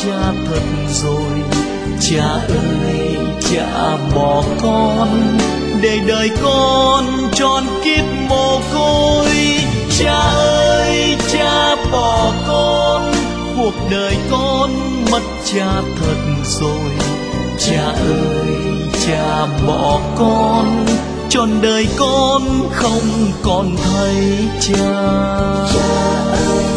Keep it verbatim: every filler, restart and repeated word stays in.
cha thật rồi. Cha ơi cha bỏ con để đời con tròn kiếp mồ côi. Cha ơi cha bỏ con, cuộc đời con mất cha thật rồi. Cha ơi cha bỏ con, trọn đời con không còn thấy cha. Cha ơi